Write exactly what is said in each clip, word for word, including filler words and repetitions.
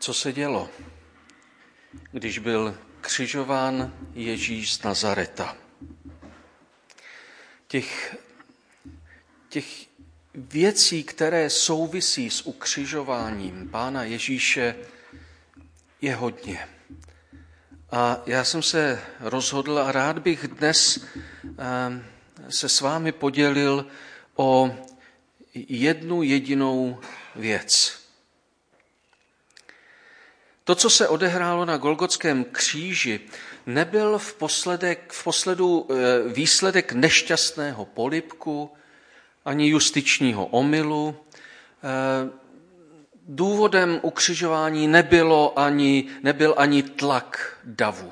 Co se dělo, když byl křižován Ježíš z Nazareta? Těch, těch věcí, které souvisí s ukřižováním Pána Ježíše, je hodně. A já jsem se rozhodl a rád bych dnes se s vámi podělil o jednu jedinou věc. To, co se odehrálo na Golgotském kříži, nebyl v, posledek, v posledu výsledek nešťastného polibku ani justičního omylu. Důvodem ukřižování nebylo ani, nebyl ani tlak davu.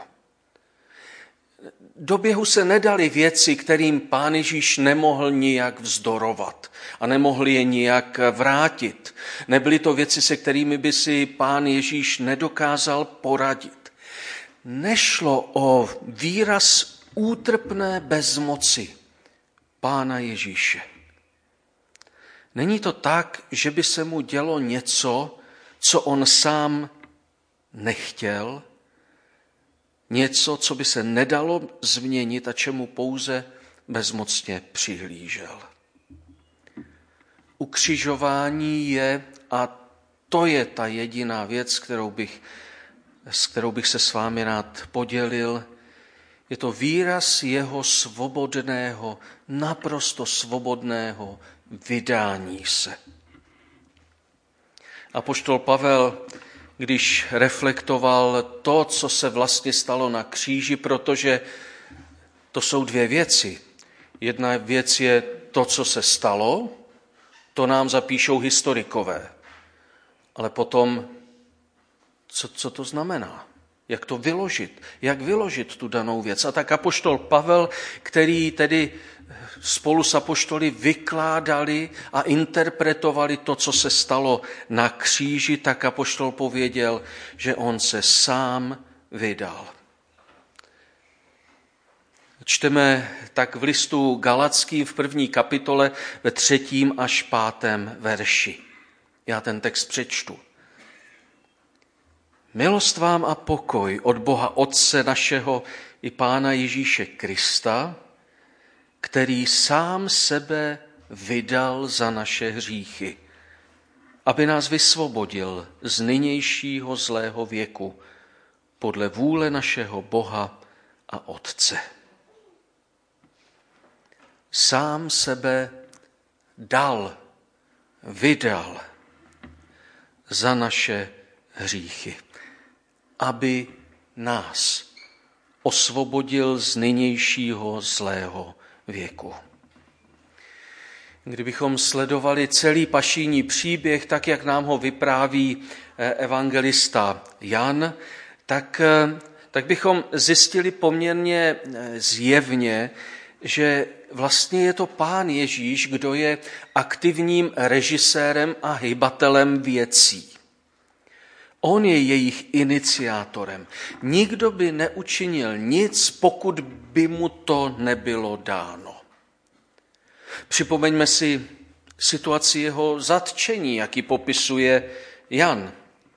Do běhu se nedaly věci, kterým Pán Ježíš nemohl nijak vzdorovat a nemohl je nijak vrátit. Nebyly to věci, se kterými by si Pán Ježíš nedokázal poradit. Nešlo o výraz útrpné bezmoci Pána Ježíše. Není to tak, že by se mu dělo něco, co on sám nechtěl, něco, co by se nedalo změnit a čemu pouze bezmocně přihlížel. Ukřižování je, a to je ta jediná věc, kterou bych, s kterou bych se s vámi rád podělil, je to výraz jeho svobodného, naprosto svobodného vydání se. Apoštol Pavel, když reflektoval to, co se vlastně stalo na kříži, protože to jsou dvě věci. Jedna věc je to, co se stalo, to nám zapíšou historikové. Ale potom, co, co to znamená? Jak to vyložit? Jak vyložit tu danou věc? A tak apoštol Pavel, který tedy spolu s apoštoly vykládali a interpretovali to, co se stalo na kříži, tak apoštol pověděl, že on se sám vydal. Čteme tak v listu Galackým v první kapitole ve třetím až pátém verši. Já ten text přečtu. Milost vám a pokoj od Boha Otce našeho i Pána Ježíše Krista, který sám sebe vydal za naše hříchy, aby nás vysvobodil z nynějšího zlého věku podle vůle našeho Boha a Otce. Sám sebe dal, vydal za naše hříchy, aby nás osvobodil z nynějšího zlého věku. Kdybychom sledovali celý pašijní příběh, tak jak nám ho vypráví evangelista Jan, tak, tak bychom zjistili poměrně zjevně, že vlastně je to Pán Ježíš, kdo je aktivním režisérem a hybatelem věcí. On je jejich iniciátorem. Nikdo by neučinil nic, pokud by mu to nebylo dáno. Připomeňme si situaci jeho zatčení, jaký popisuje Jan.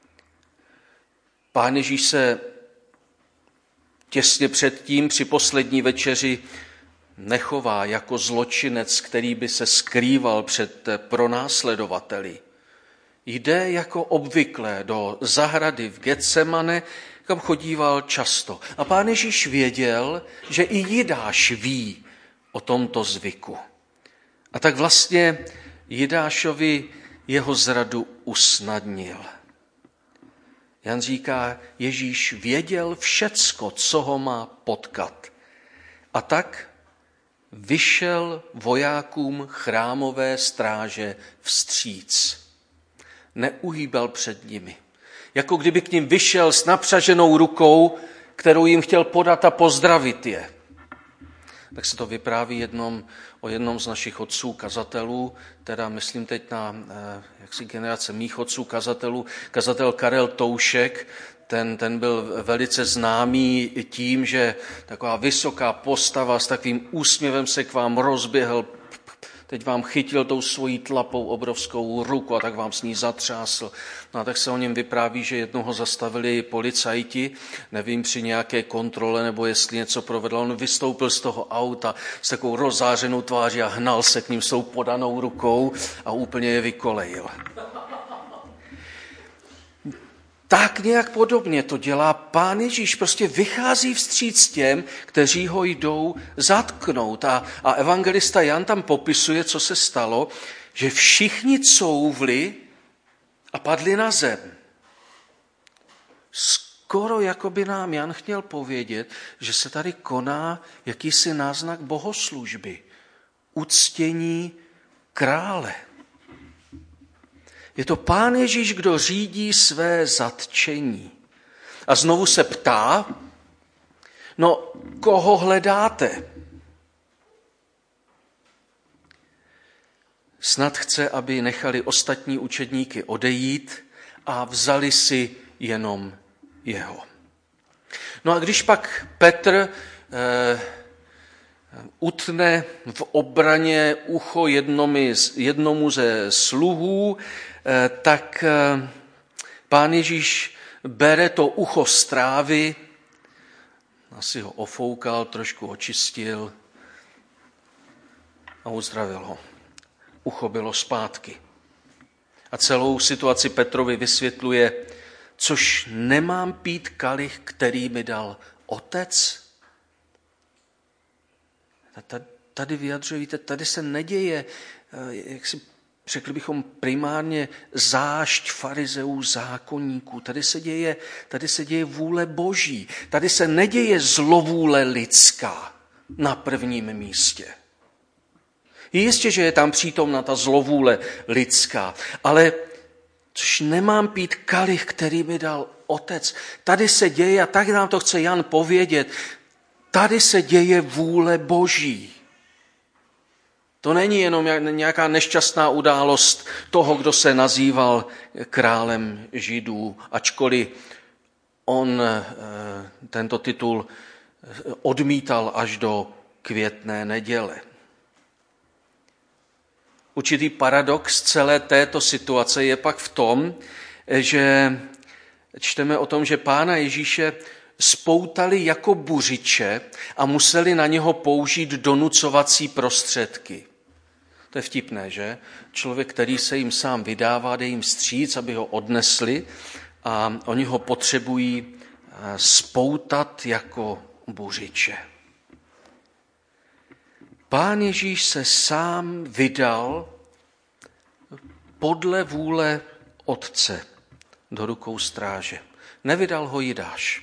Pán Ježíš se těsně předtím při poslední večeři nechová jako zločinec, který by se skrýval před pronásledovateli. Jde jako obvykle do zahrady v Getsemane, kam chodíval často. A Pán Ježíš věděl, že i Jidáš ví o tomto zvyku. A tak vlastně Jidášovi jeho zradu usnadnil. Jan říká, Ježíš věděl všecko, co ho má potkat. A tak vyšel vojákům chrámové stráže vstříc. Neuhýbal před nimi. Jako kdyby k nim vyšel s napřaženou rukou, kterou jim chtěl podat a pozdravit je. Tak se to vypráví jednom, o jednom z našich otců kazatelů, teda myslím teď na jaksi generace mých otců kazatelů, kazatel Karel Toušek. Ten, ten byl velice známý tím, že taková vysoká postava s takovým úsměvem se k vám rozběhl teď vám chytil tou svojí tlapou obrovskou ruku a tak vám s ní zatřásl. No a tak se o něm vypráví, že jednoho zastavili policajti, nevím, při nějaké kontrole nebo jestli něco provedl. On vystoupil z toho auta s takovou rozzářenou tváří a hnal se k ním s tou podanou rukou a úplně je vykolejil. Tak nějak podobně to dělá Pán Ježíš. Prostě vychází vstříc těm, kteří ho jdou zatknout. A, a evangelista Jan tam popisuje, co se stalo, že všichni couvli a padli na zem. Skoro jako by nám Jan chtěl povědět, že se tady koná jakýsi náznak bohoslužby, uctění krále. Je to Pán Ježíš, kdo řídí své zatčení. A znovu se ptá, no koho hledáte? Snad chce, aby nechali ostatní učedníky odejít a vzali si jenom jeho. No a když pak Petr eh, utne v obraně ucho jednomi, jednomu ze sluhů, tak Pán Ježíš bere to ucho z trávy, asi ho ofoukal, trošku očistil a uzdravil ho. Ucho bylo zpátky. A celou situaci Petrovi vysvětluje, což nemám pít kalich, který mi dal otec. Tady vyjadřuje, víte, tady se neděje, jak si řekli bychom primárně zášť farizeů, zákonníků. Tady se děje, tady se děje vůle Boží. Tady se neděje zlovůle lidská na prvním místě. Je jistě, že je tam přítomna ta zlovůle lidská, ale což nemám pít kalich, který mi dal otec. Tady se děje, a tak nám to chce Jan povědět, tady se děje vůle Boží. To není jenom nějaká nešťastná událost toho, kdo se nazýval králem Židů, ačkoliv on tento titul odmítal až do Květné neděle. Určitý paradox celé této situace je pak v tom, že čteme o tom, že Pána Ježíše spoutali jako buřiče a museli na něho použít donucovací prostředky. To je vtipné, že? Člověk, který se jim sám vydává, jde jim vstříc, aby ho odnesli a oni ho potřebují spoutat jako buřiče. Pán Ježíš se sám vydal podle vůle Otce do rukou stráže. Nevydal ho Jidáš.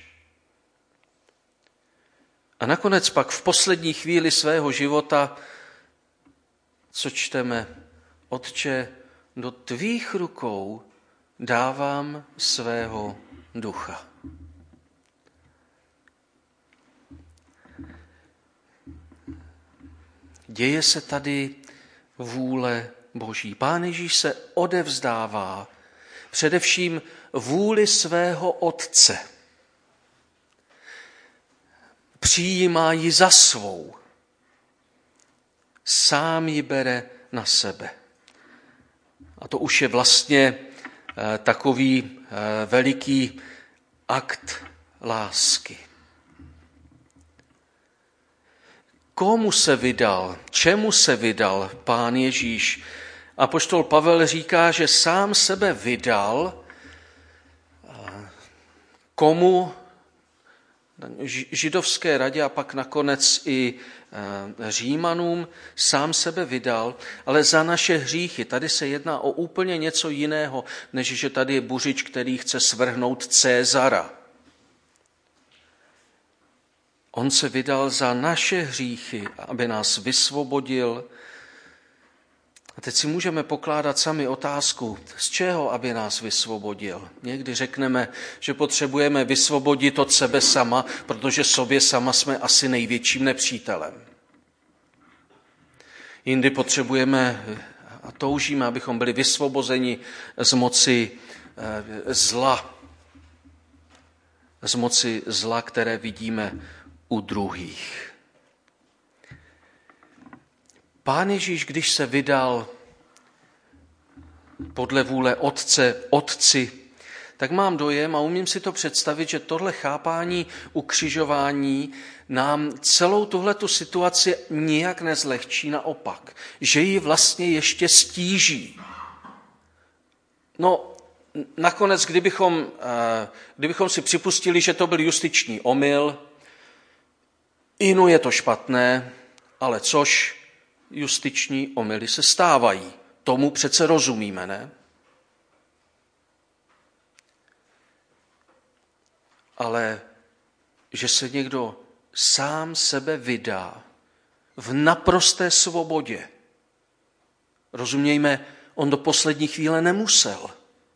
A nakonec pak v poslední chvíli svého života, co čteme, Otče, do tvých rukou dávám svého ducha. Děje se tady vůle Boží. Pán Ježíš se odevzdává především vůli svého Otce. Přijímá ji za svou. Sám ji bere na sebe. A to už je vlastně takový veliký akt lásky. Komu se vydal, čemu se vydal Pán Ježíš? Apoštol Pavel říká, že sám sebe vydal komu? Židovské radě a pak nakonec i Římanům sám sebe vydal, ale za naše hříchy. Tady se jedná o úplně něco jiného, než že tady je buřič, který chce svrhnout Cézara. On se vydal za naše hříchy, aby nás vysvobodil. A teď si můžeme pokládat sami otázku, z čeho, aby nás vysvobodil. Někdy řekneme, že potřebujeme vysvobodit od sebe sama, protože sobě sama jsme asi největším nepřítelem. Jindy potřebujeme a toužíme, abychom byli vysvobozeni z moci zla. Z moci zla, které vidíme u druhých. Pán Ježíš, když se vydal podle vůle Otce, Otci, tak mám dojem a umím si to představit, že tohle chápání ukřižování nám celou tuhletu situaci nijak nezlehčí, naopak, že ji vlastně ještě stíží. No, nakonec, kdybychom, kdybychom si připustili, že to byl justiční omyl, inu je to špatné, ale což justiční omyly se stávají. Tomu přece rozumíme, ne? Ale že se někdo sám sebe vydá v naprosté svobodě. Rozumějme, on do poslední chvíle nemusel.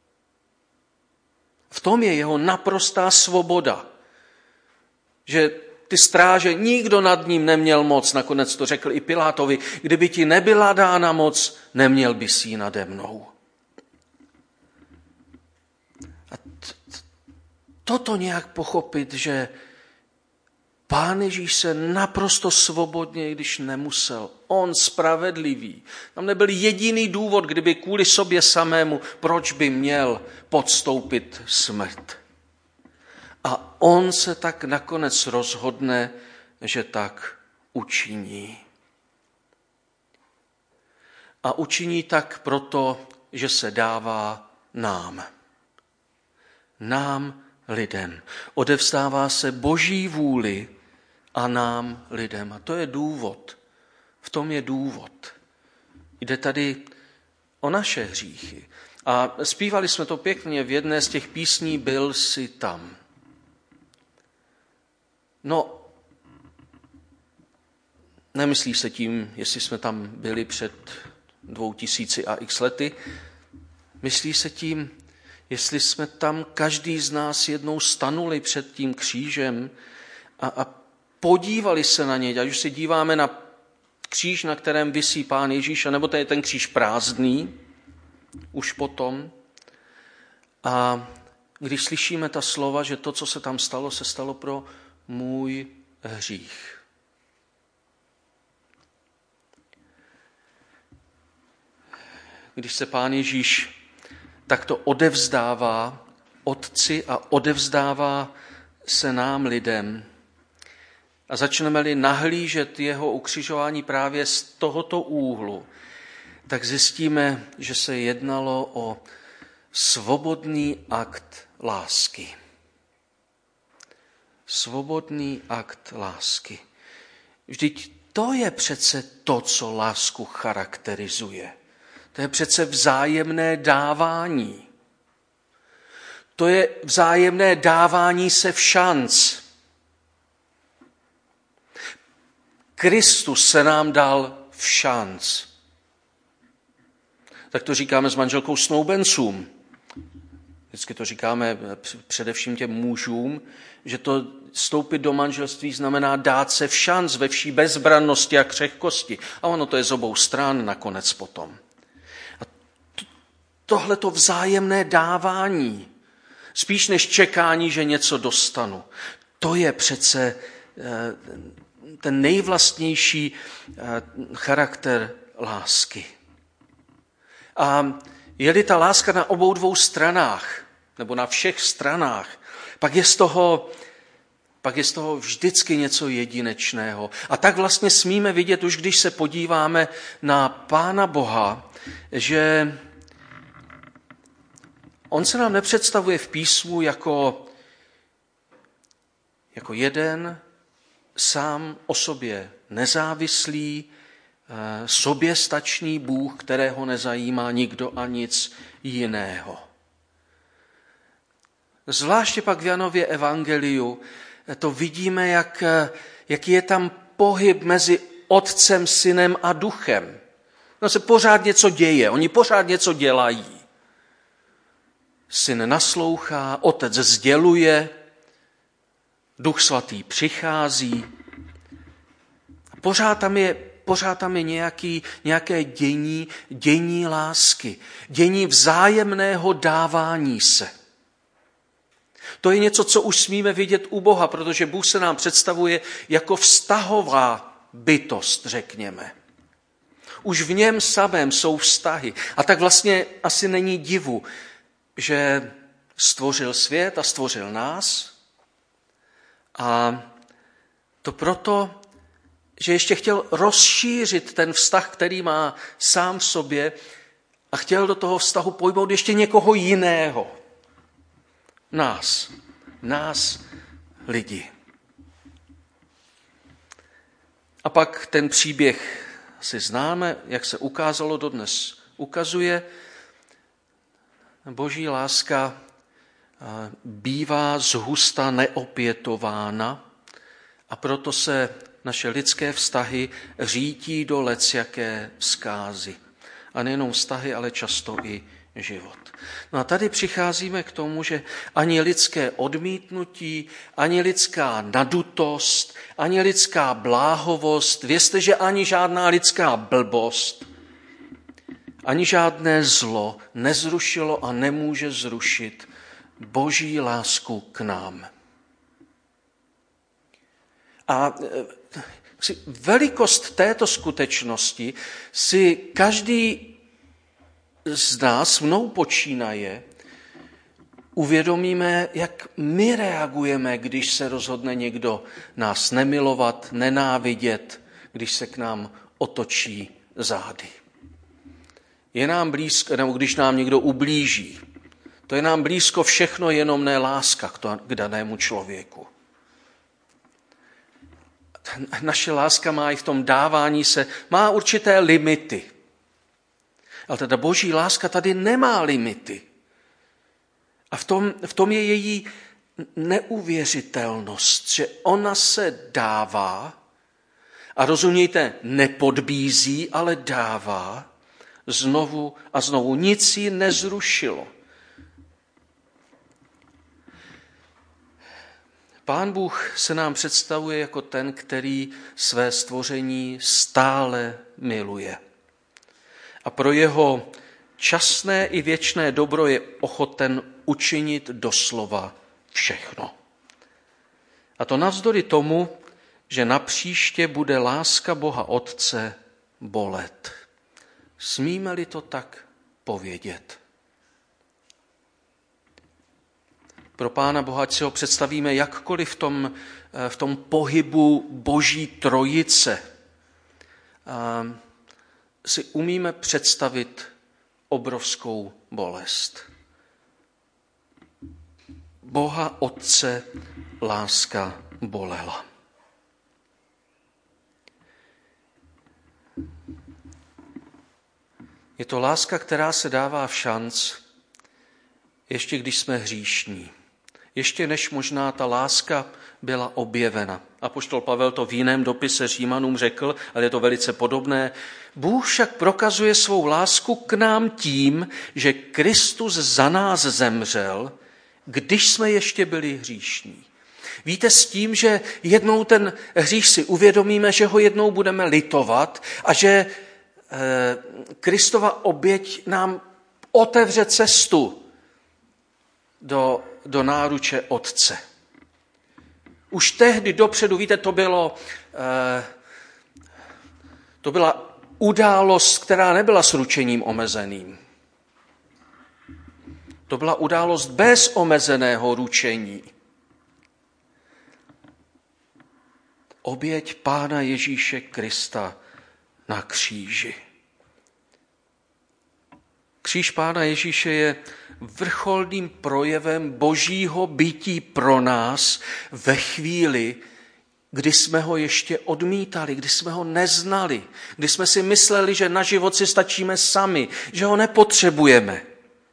V tom je jeho naprostá svoboda. Že ty stráže, nikdo nad ním neměl moc, nakonec to řekl i Pilátovi, kdyby ti nebyla dána moc, neměl bys ji nade mnou. A t- t- toto nějak pochopit, že Pán Ježíš se naprosto svobodně, když nemusel, on spravedlivý. Tam nebyl jediný důvod, kdyby kvůli sobě samému, proč by měl podstoupit smrt. A on se tak nakonec rozhodne, že tak učiní. A učiní tak proto, že se dává nám. Nám, lidem. Odevzdává se Boží vůli a nám, lidem. A to je důvod. V tom je důvod. Jde tady o naše hříchy. A zpívali jsme to pěkně v jedné z těch písní Byl jsi tam. No, nemyslí se tím, jestli jsme tam byli před dvou tisíci a x lety. Myslí se tím, jestli jsme tam každý z nás jednou stanuli před tím křížem a, a podívali se na něj, ať už se díváme na kříž, na kterém visí Pán Ježíš, nebo to je ten kříž prázdný, už potom. A když slyšíme ta slova, že to, co se tam stalo, se stalo pro můj hřích. Když se Pán Ježíš takto odevzdává Otci a odevzdává se nám lidem a začneme-li nahlížet jeho ukřižování právě z tohoto úhlu, tak zjistíme, že se jednalo o svobodný akt lásky. Svobodný akt lásky. Vždyť to je přece to, co lásku charakterizuje. To je přece vzájemné dávání. To je vzájemné dávání se v šanc. Kristus se nám dal v šanc. Tak to říkáme s manželkou snoubencům. Vždycky to říkáme především těm mužům, že to vstoupit do manželství znamená dát se v šanc ve vší bezbrannosti a křehkosti. A ono to je z obou stran nakonec potom. A tohleto vzájemné dávání, spíš než čekání, že něco dostanu, to je přece ten nejvlastnější charakter lásky. A je-li ta láska na obou dvou stranách, nebo na všech stranách, pak je z toho, pak je z toho vždycky něco jedinečného. A tak vlastně smíme vidět, už když se podíváme na Pána Boha, že on se nám nepředstavuje v písmu jako, jako jeden sám o sobě nezávislý, soběstačný Bůh, kterého nezajímá nikdo a nic jiného. Zvláště pak v Janově evangeliu to vidíme, jak, jaký je tam pohyb mezi Otcem, Synem a Duchem. No se pořád něco děje, oni pořád něco dělají. Syn naslouchá, Otec sděluje, Duch Svatý přichází. Pořád tam je Pořád tam je nějaký, nějaké dění, dění lásky, dění vzájemného dávání se. To je něco, co už smíme vidět u Boha, protože Bůh se nám představuje jako vztahová bytost, řekněme. Už v něm samém jsou vztahy. A tak vlastně asi není divu, že stvořil svět a stvořil nás. A to proto, že ještě chtěl rozšířit ten vztah, který má sám v sobě, a chtěl do toho vztahu pojmout ještě někoho jiného. Nás. Nás, lidi. A pak ten příběh si známe, jak se ukázalo dodnes. Ukazuje, boží láska bývá zhusta neopětována a proto se naše lidské vztahy řítí do lecjaké zkázy. A nejenom vztahy, ale často i život. No a tady přicházíme k tomu, že ani lidské odmítnutí, ani lidská nadutost, ani lidská bláhovost, vězte, že ani žádná lidská blbost, ani žádné zlo nezrušilo a nemůže zrušit boží lásku k nám. A velikost této skutečnosti si každý z nás, mnou počínaje, uvědomíme, jak my reagujeme, když se rozhodne někdo nás nemilovat, nenávidět, když se k nám otočí zády. Je nám blízko, nebo když nám někdo ublíží, to je nám blízko všechno, jenom ne láska k danému člověku. Naše láska má i v tom dávání se, má určité limity. Ale teda boží láska tady nemá limity. A v tom, v tom je její neuvěřitelnost, že ona se dává, a rozumějte, nepodbízí, ale dává znovu a znovu. Nic ji nezrušilo. Pán Bůh se nám představuje jako ten, který své stvoření stále miluje. A pro jeho časné i věčné dobro je ochoten učinit doslova všechno. A to navzdory tomu, že napříště bude láska Boha Otce bolet. Smíme-li to tak povědět? Pro Pána Boha, ať si ho představíme jakkoliv v tom, v tom pohybu Boží trojice, a si umíme představit obrovskou bolest. Boha Otce láska bolela. Je to láska, která se dává v šanc, ještě když jsme hříšní. Ještě než možná ta láska byla objevena. Apoštol Pavel to v jiném dopise Římanům řekl, ale je to velice podobné. Bůh však prokazuje svou lásku k nám tím, že Kristus za nás zemřel, když jsme ještě byli hříšní. Víte, s tím, že jednou ten hřích si uvědomíme, že ho jednou budeme litovat a že e, Kristova oběť nám otevře cestu do, do náruče Otce. Už tehdy dopředu, víte, to bylo, e, to byla událost, která nebyla s ručením omezeným. To byla událost bez omezeného ručení. Oběť Pána Ježíše Krista na kříži. Kříž Pána Ježíše je vrcholným projevem božího bytí pro nás ve chvíli, kdy jsme ho ještě odmítali, kdy jsme ho neznali, kdy jsme si mysleli, že na život si stačíme sami, že ho nepotřebujeme.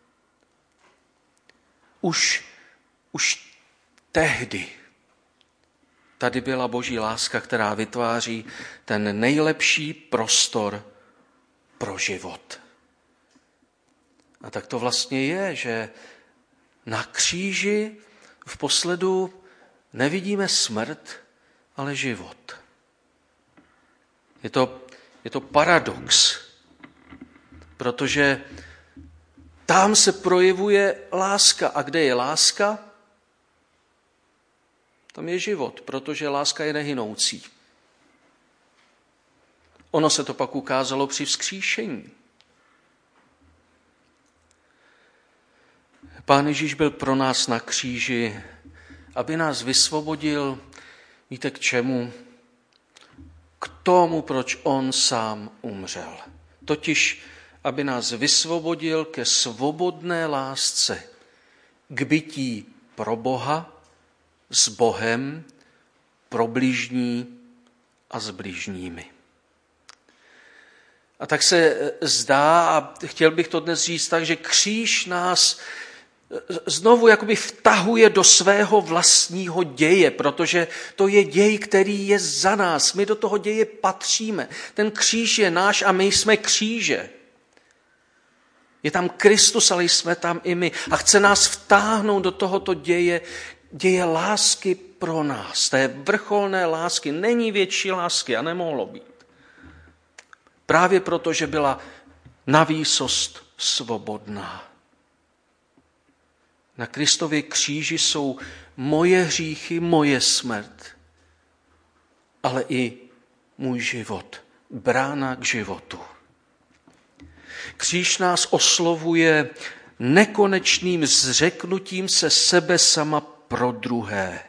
Už, už tehdy tady byla boží láska, která vytváří ten nejlepší prostor pro život. A tak to vlastně je, že na kříži v posledu nevidíme smrt, ale život. Je to, je to paradox, protože tam se projevuje láska. A kde je láska? Tam je život, protože láska je nehynoucí. Ono se to pak ukázalo při vzkříšení. Pán Ježíš byl pro nás na kříži, aby nás vysvobodil, víte k čemu? K tomu, proč on sám umřel. Totiž, aby nás vysvobodil ke svobodné lásce, k bytí pro Boha, s Bohem, pro bližní a s bližními. A tak se zdá, a chtěl bych to dnes říct tak, že kříž nás znovu jakoby vtahuje do svého vlastního děje, protože to je děj, který je za nás. My do toho děje patříme. Ten kříž je náš a my jsme kříže. Je tam Kristus, ale jsme tam i my. A chce nás vtáhnout do tohoto děje, děje lásky pro nás. Té vrcholné lásky. Není větší lásky a nemohlo být. Právě proto, že byla navýsost svobodná. Na Kristově kříži jsou moje hříchy, moje smrt, ale i můj život, brána k životu. Kříž nás oslovuje nekonečným zřeknutím se sebe sama pro druhé.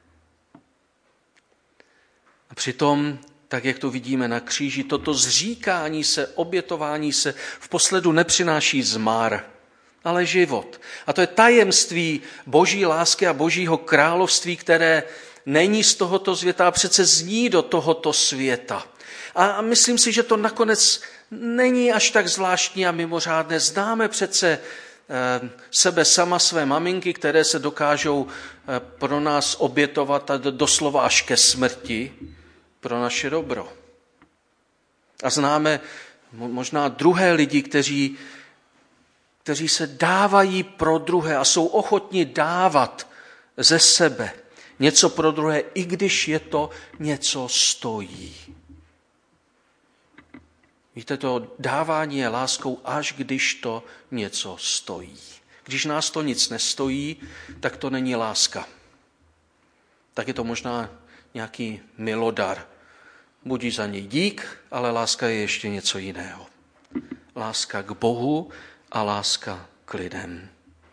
A přitom, tak jak to vidíme na kříži, toto zříkání se, obětování se v posledu nepřináší zmar, ale život. A to je tajemství boží lásky a božího království, které není z tohoto světa a přece zní do tohoto světa. A myslím si, že to nakonec není až tak zvláštní a mimořádné. Známe přece sebe sama, své maminky, které se dokážou pro nás obětovat doslova až ke smrti pro naše dobro. A známe možná druhé lidi, kteří kteří se dávají pro druhé a jsou ochotni dávat ze sebe něco pro druhé, i když je to něco stojí. Víte, to dávání je láskou, až když to něco stojí. Když nás to nic nestojí, tak to není láska. Tak je to možná nějaký milodar. Buď za něj dík, ale láska je ještě něco jiného. Láska k Bohu a láska k lidem.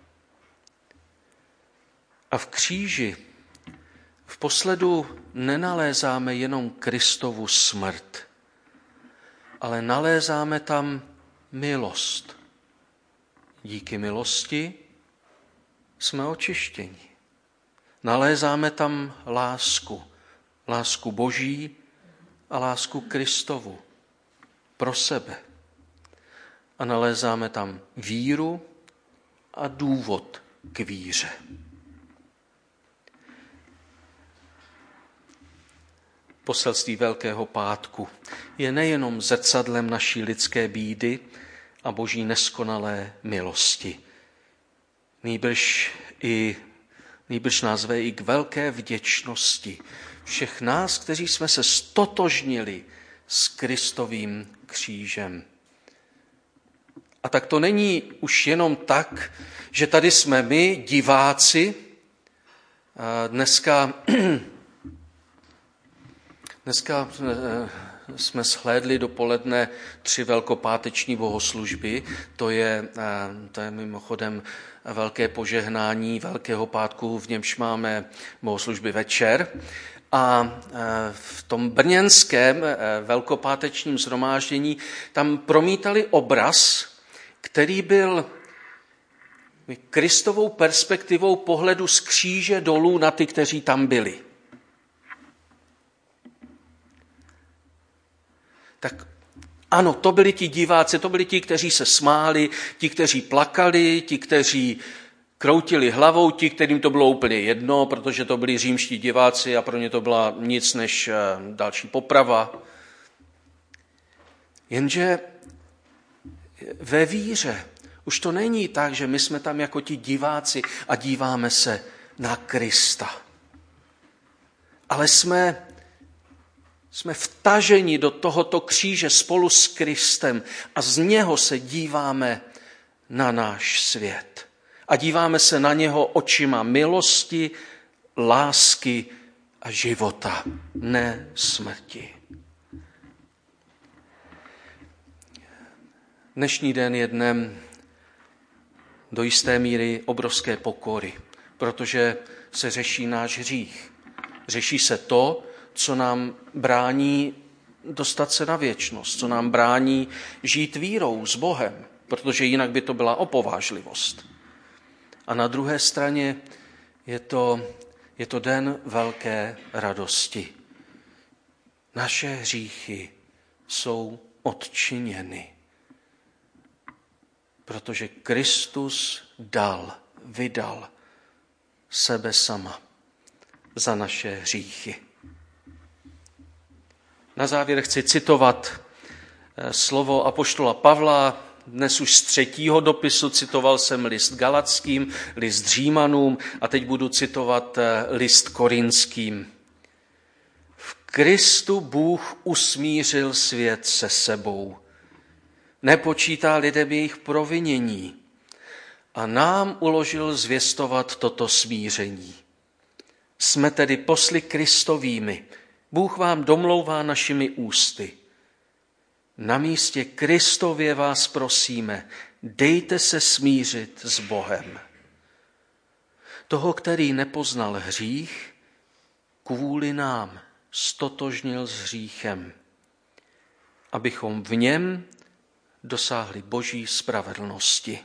A v kříži v posledu nenalézáme jenom Kristovu smrt, ale nalézáme tam milost. Díky milosti jsme očištěni. Nalézáme tam lásku. Lásku Boží a lásku Kristovu pro sebe. A nalézáme tam víru a důvod k víře. Poselství Velkého pátku je nejenom zrcadlem naší lidské bídy a boží neskonalé milosti. Nýbrž, i, nýbrž nás ve i k velké vděčnosti všech nás, kteří jsme se stotožnili s Kristovým křížem. A tak to není už jenom tak, že tady jsme my, diváci. Dneska, dneska jsme shlédli dopoledne tři velkopáteční bohoslužby. To je, to je mimochodem velké požehnání Velkého pátku, v němž máme bohoslužby večer. A v tom brněnském velkopátečním shromáždění tam promítali obraz, který byl Kristovou perspektivou pohledu z kříže dolů na ty, kteří tam byli. Tak ano, to byli ti diváci, to byli ti, kteří se smáli, ti, kteří plakali, ti, kteří kroutili hlavou, ti, kterým to bylo úplně jedno, protože to byli římští diváci a pro ně to byla nic než další poprava. Jenže ve víře už to není tak, že my jsme tam jako ti diváci a díváme se na Krista. Ale jsme, jsme vtaženi do tohoto kříže spolu s Kristem a z něho se díváme na náš svět. A díváme se na něho očima milosti, lásky a života, ne smrti. Dnešní den je dnem do jisté míry obrovské pokory, protože se řeší náš hřích. Řeší se to, co nám brání dostat se na věčnost, co nám brání žít vírou s Bohem, protože jinak by to byla opovážlivost. A na druhé straně je to, je to den velké radosti. Naše hříchy jsou odčiněny, protože Kristus dal, vydal sebe sama za naše hříchy. Na závěr chci citovat slovo apoštola Pavla, dnes už z třetího dopisu, citoval jsem list Galatským, list Římanům a teď budu citovat list Korinským. V Kristu Bůh usmířil svět se sebou, nepočítá lidem jejich provinění a nám uložil zvěstovat toto smíření. Jsme tedy posly Kristovými, Bůh vám domlouvá našimi ústy. Na místě Kristově vás prosíme, dejte se smířit s Bohem. Toho, který nepoznal hřích, kvůli nám stotožnil s hříchem, abychom v něm dosáhli Boží spravedlnosti.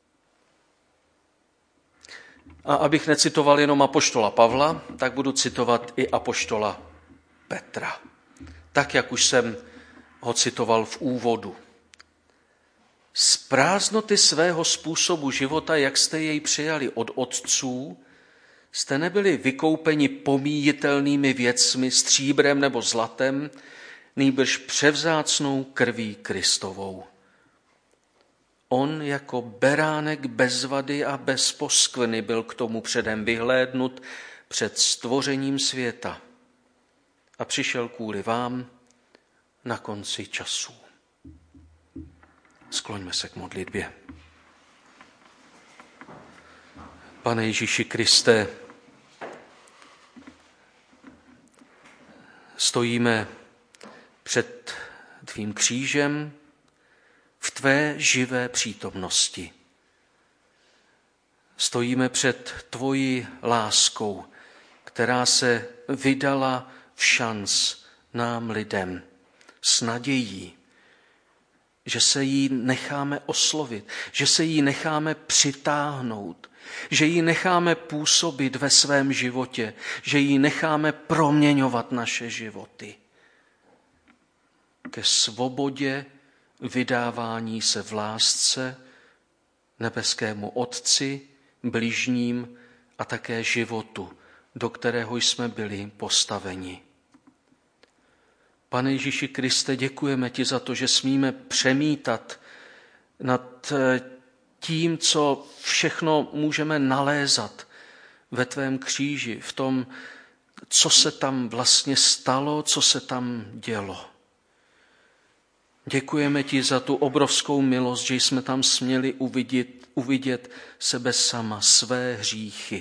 A abych necitoval jenom apoštola Pavla, tak budu citovat i apoštola Petra. Tak, jak už jsem ho citoval v úvodu. Z prázdnoty svého způsobu života, jak jste jej přijali od otců, jste nebyli vykoupeni pomíjitelnými věcmi, stříbrem nebo zlatem, nýbrž převzácnou krví Kristovou. On jako beránek bez vady a bez poskvrny byl k tomu předem vyhlédnut před stvořením světa a přišel kvůli vám na konci časů. Skloňme se k modlitbě. Pane Ježíši Kriste, stojíme před tvým křížem v tvé živé přítomnosti. Stojíme před tvojí láskou, která se vydala v šanc nám lidem s nadějí, že se jí necháme oslovit, že se jí necháme přitáhnout, že ji necháme působit ve svém životě, že ji necháme proměňovat naše životy. Ke svobodě vydávání se v lásce nebeskému Otci, bližním a také životu, do kterého jsme byli postaveni. Pane Ježíši Kriste, děkujeme ti za to, že smíme přemítat nad tím, co všechno můžeme nalézat ve tvém kříži, v tom, co se tam vlastně stalo, co se tam dělo. Děkujeme ti za tu obrovskou milost, že jsme tam směli uvidět, uvidět sebe sama, své hříchy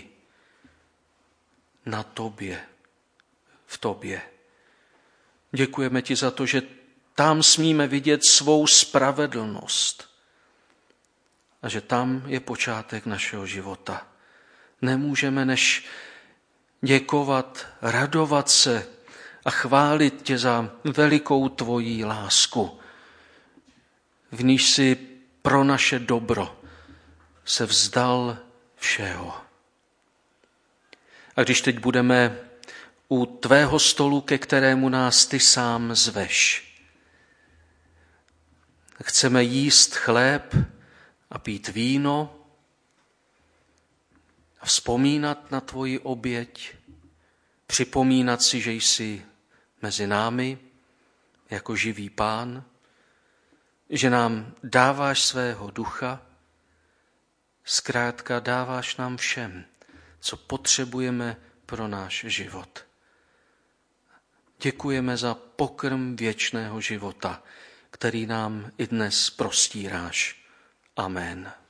na tobě, v tobě. Děkujeme ti za to, že tam smíme vidět svou spravedlnost a že tam je počátek našeho života. Nemůžeme než děkovat, radovat se a chválit tě za velikou tvojí lásku, v níž si pro naše dobro se vzdal všeho. A když teď budeme u tvého stolu, ke kterému nás ty sám zveš, chceme jíst chléb a pít víno a vzpomínat na tvoji oběť, připomínat si, že jsi mezi námi jako živý Pán, že nám dáváš svého ducha, zkrátka dáváš nám všem, co potřebujeme pro náš život. Děkujeme za pokrm věčného života, který nám i dnes prostíráš. Amen.